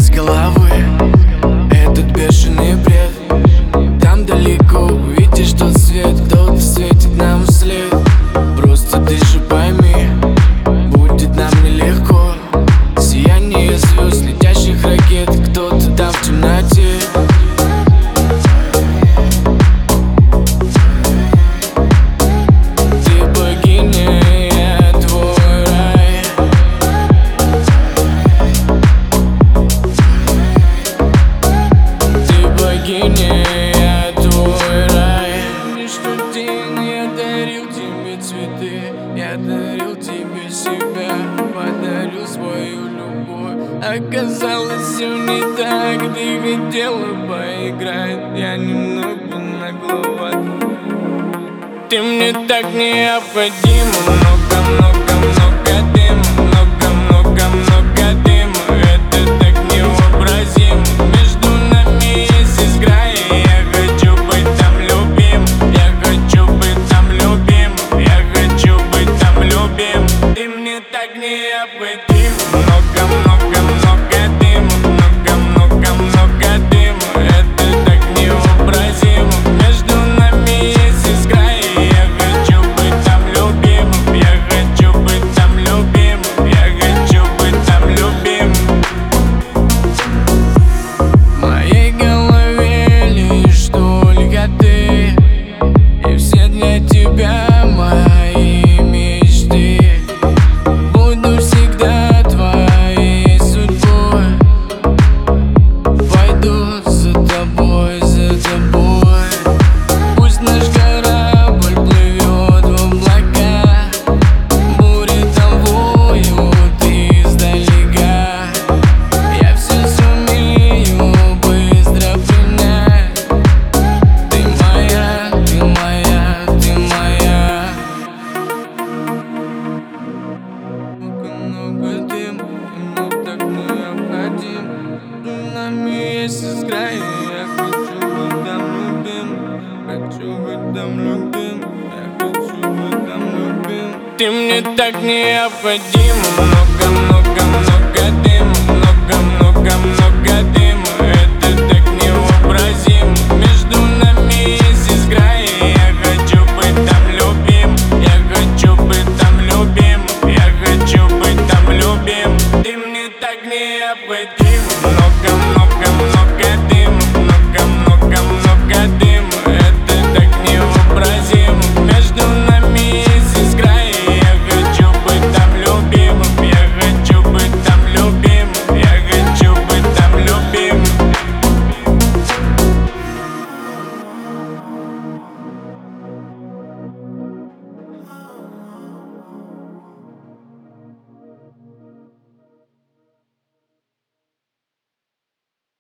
из головы этот бешеный бред. Там далеко увидишь тот свет, кто-то светит нам вслед. Просто ты же пойми, будет нам нелегко. Сияние звезд, летящих ракет, кто-то там в темноте. Ты богиня, я твой рай. Ты богиня, я твой рай. Лишь в тот день я дарил тебе цветы, я дарил тебе себя, подарил свою любовь. Оказалось, все не так, ты хотела поиграть, я немного нагловат. Ты мне так необходима, много-много-много дыма, много-много-много дыма. Это так невообразимо. Между нами есть искра, и я хочу быть там любим. Я хочу быть там любим, я хочу быть там любим. Ты мне так необходима, много-много-много дыма, много-много-много дыма. Это так невообразимо. Между нами есть искра, и я хочу быть там любим. Я хочу быть там любим, я хочу быть там любим. В моей голове лишь только ты, и все для тебя мои мечты. Буду всегда твоей судьбой, пойду за тобой, за тобой. Пусть наш корабль плывет в облака, бури там воют издалека. Я все сумею быстро принять. Ты моя, ты моя, ты моя. Много дыма, и мне так необходим. Между нами есть искра, и я хочу быть там любим. Хочу быть там любим, я хочу быть там любим. Ты мне так необходима, много-много-много дыма, много-много-много дыма.